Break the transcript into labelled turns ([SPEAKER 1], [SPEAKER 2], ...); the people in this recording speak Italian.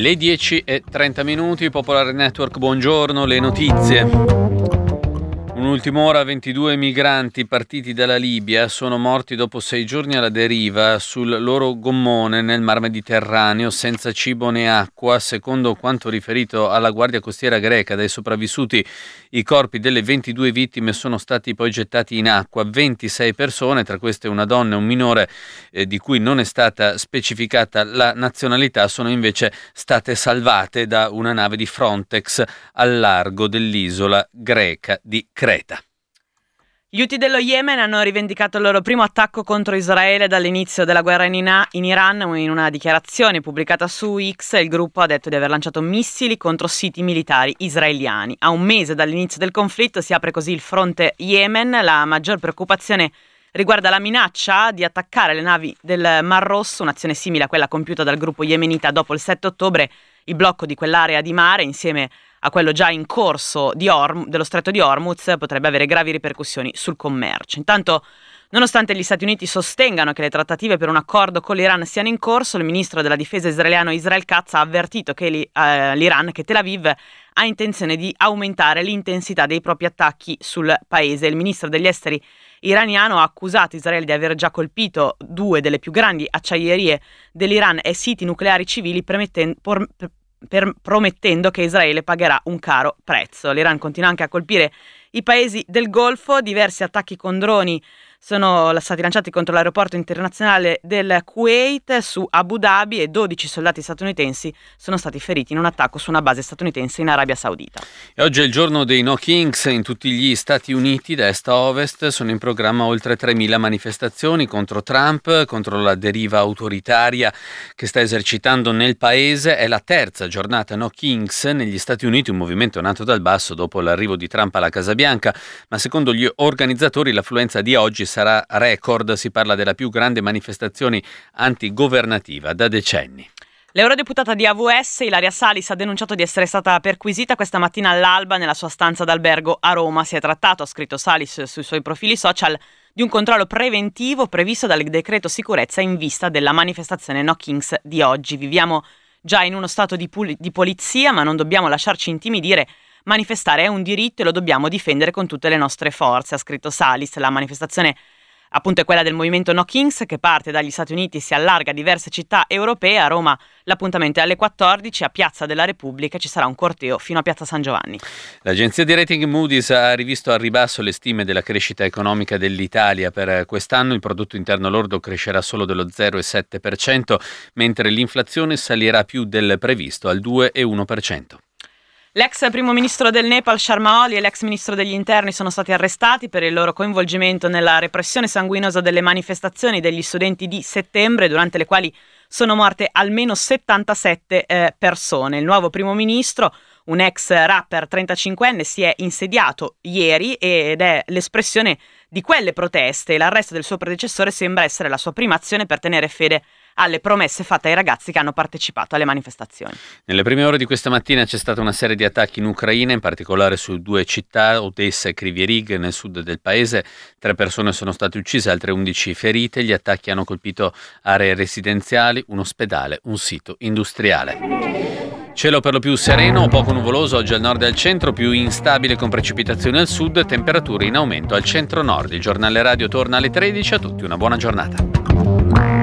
[SPEAKER 1] Le 10:30, Popolare Network, buongiorno, le notizie. Un'ultima ora, 22 migranti partiti dalla Libia sono morti dopo 6 giorni alla deriva sul loro gommone nel Mar Mediterraneo senza cibo né acqua. Secondo quanto riferito alla Guardia Costiera greca dai sopravvissuti, i corpi delle 22 vittime sono stati poi gettati in acqua. 26 persone, tra queste una donna e un minore di cui non è stata specificata la nazionalità, sono invece state salvate da una nave di Frontex al largo dell'isola greca di Creta.
[SPEAKER 2] Gli Houthi dello Yemen hanno rivendicato il loro primo attacco contro Israele dall'inizio della guerra in Iran. In una dichiarazione pubblicata su X, il gruppo ha detto di aver lanciato missili contro siti militari israeliani. A un mese dall'inizio del conflitto si apre così il fronte Yemen. La maggior preoccupazione riguarda la minaccia di attaccare le navi del Mar Rosso, un'azione simile a quella compiuta dal gruppo yemenita dopo il 7 ottobre. Il blocco di quell'area di mare, insieme a quello già in corso dello stretto di Hormuz, potrebbe avere gravi ripercussioni sul commercio. Intanto, nonostante gli Stati Uniti sostengano che le trattative per un accordo con l'Iran siano in corso, il ministro della difesa israeliano Israel Katz ha avvertito che l'Iran, che Tel Aviv ha intenzione di aumentare l'intensità dei propri attacchi sul paese. Il ministro degli esteri iraniano ha accusato Israele di aver già colpito 2 delle più grandi acciaierie dell'Iran e siti nucleari civili, promettendo che Israele pagherà un caro prezzo. L'Iran continua anche a colpire i paesi del Golfo. Diversi attacchi con droni sono stati lanciati contro l'aeroporto internazionale del Kuwait su Abu Dhabi e 12 soldati statunitensi sono stati feriti in un attacco su una base statunitense in Arabia Saudita.
[SPEAKER 1] E oggi è il giorno dei No Kings. In tutti gli Stati Uniti, da est a ovest, sono in programma oltre 3.000 manifestazioni contro Trump, contro la deriva autoritaria che sta esercitando nel paese. È la terza giornata No Kings negli Stati Uniti, un movimento nato dal basso dopo l'arrivo di Trump alla Casa Bianca, ma secondo gli organizzatori l'affluenza di oggi sarà record. Si parla della più grande manifestazione antigovernativa da decenni.
[SPEAKER 2] L'eurodeputata di AVS, Ilaria Salis, ha denunciato di essere stata perquisita questa mattina all'alba nella sua stanza d'albergo a Roma. Si è trattato, ha scritto Salis sui suoi profili social, di un controllo preventivo previsto dal decreto sicurezza in vista della manifestazione No Kings di oggi. Viviamo già in uno stato di polizia, ma non dobbiamo lasciarci intimidire. Manifestare è un diritto e lo dobbiamo difendere con tutte le nostre forze, ha scritto Salis. La manifestazione appunto è quella del movimento No Kings, che parte dagli Stati Uniti e si allarga a diverse città europee. A Roma l'appuntamento è alle 14, a Piazza della Repubblica ci sarà un corteo fino a Piazza San Giovanni.
[SPEAKER 1] L'agenzia di rating Moody's ha rivisto al ribasso le stime della crescita economica dell'Italia. Per quest'anno il prodotto interno lordo crescerà solo dello 0,7%, mentre l'inflazione salirà più del previsto al 2,1%.
[SPEAKER 2] L'ex primo ministro del Nepal, Sharma Oli, e l'ex ministro degli interni sono stati arrestati per il loro coinvolgimento nella repressione sanguinosa delle manifestazioni degli studenti di settembre, durante le quali sono morte almeno 77 persone. Il nuovo primo ministro, un ex rapper 35enne, si è insediato ieri ed è l'espressione di quelle proteste. L'arresto del suo predecessore sembra essere la sua prima azione per tenere fede alle promesse fatte ai ragazzi che hanno partecipato alle manifestazioni.
[SPEAKER 1] Nelle prime ore di questa mattina c'è stata una serie di attacchi in Ucraina, in particolare su 2 città, Odessa e Kryvyi Rih, nel sud del paese. 3 persone sono state uccise, altre 11 ferite. Gli attacchi hanno colpito aree residenziali, un ospedale, un sito industriale. Cielo per lo più sereno o poco nuvoloso oggi al nord e al centro, più instabile con precipitazioni al sud, temperature in aumento al centro-nord. Il giornale radio torna alle 13. A tutti una buona giornata.